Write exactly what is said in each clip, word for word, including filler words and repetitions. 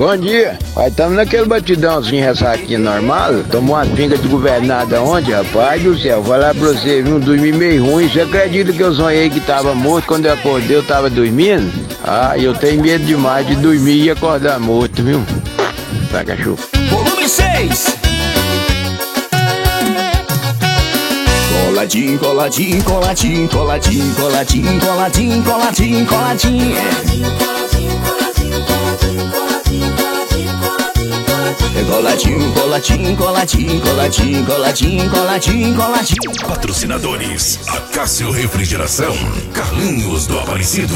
Bom dia. Aí estamos naquele batidãozinho ressaquinho normal. Tomou uma pinga de governada ontem, rapaz do céu. Vou lá pra você, viu? Dormi meio ruim. Você acredita que eu sonhei que tava morto? Quando eu acordei, eu tava dormindo? Ah, eu tenho medo demais de dormir e acordar morto, viu? Tá, cachorro. Volume seis. Coladinho, coladinho, coladinho, coladinho, coladinho, coladinho, coladinho, coladinho. Coladinho, coladinho, coladinho, coladinho, coladinho, coladinho, coladinho. Patrocinadores: Acácio Refrigeração, Carlinhos do Aparecido.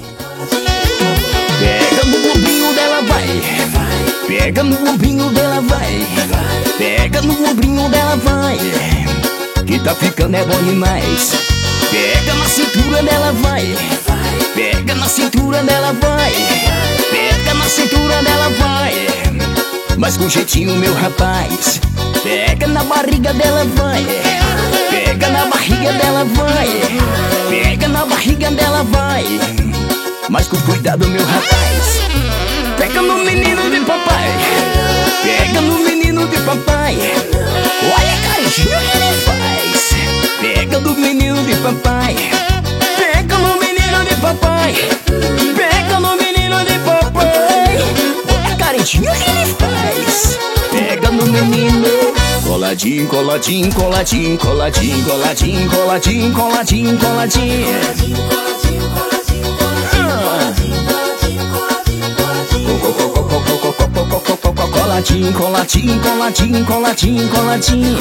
Pega no ombrinho dela, vai. Pega no ombrinho dela, vai. Pega no ombrinho dela, vai. Que tá ficando é bom demais. Pega na cintura dela, vai. Pega na cintura dela, vai. Pega na cintura dela, vai. Mas com jeitinho, meu rapaz. Pega na barriga dela, vai. Pega na barriga dela, vai. Pega na barriga dela, vai. Mas com cuidado, meu rapaz. Pega no menino de papai. Pega no menino de papai. Olha a carinha que ele faz. Pega no menino de papai. Pega no menino de papai. Pega no menino de papai. Olha a carinha que ele faz. Pega no menino. Coladinho, coladinho, coladinho, coladinho, coladinho, coladinho, coladinho, coladinho. Coladinho, coladinho, coladinho, coladinho, coladinho.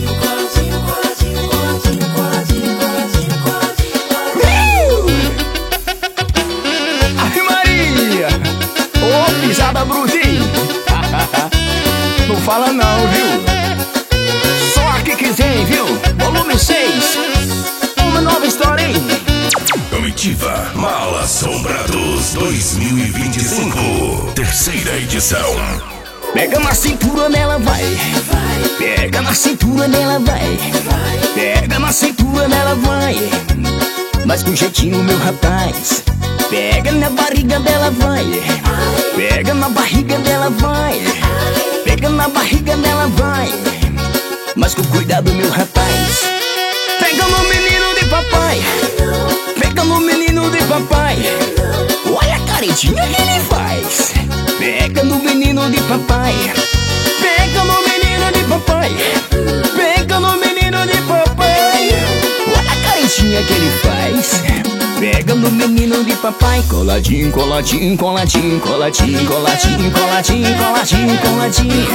Ave Maria! Ô, pisada brutinha! Não fala não, viu? Só aqui que vem, viu? Volume seis. Uma nova história, hein? Comitiva Mal Assombrados dois mil e vinte e cinco, terceira edição. Pega na cintura dela, vai. Pega na cintura dela, vai. Pega na cintura dela, vai. Mas com jeitinho, meu rapaz. Pega na barriga dela, vai. Pega na barriga dela, vai. Pega na barriga dela, vai. Mas com cuidado, meu rapaz. Pega no menino de papai. Pega no menino de papai. Olha a caretinha que ele faz. Pega no menino de papai. Pega no menino de papai. Pega no menino de papai. Olha a caretinha que ele faz. Pega no menino de papai. Coladinho, coladinho, coladinho, coladinho, coladinho, coladinho, coladinho, coladinho.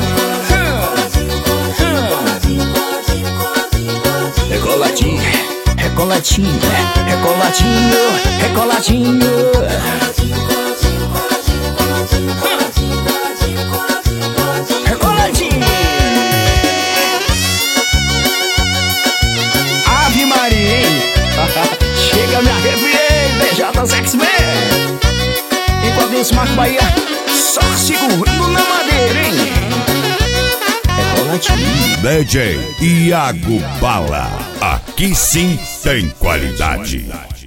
É coladinho, é coladinho, é coladinho, é coladinho. É coladinho. Ave Maria, hein? Chega, me arrepiei, B J X-Men. Enquanto isso, Marco Bahia só segurando na madeira, hein? É coladinho. D J Iago Bala. Aqui sim tem qualidade.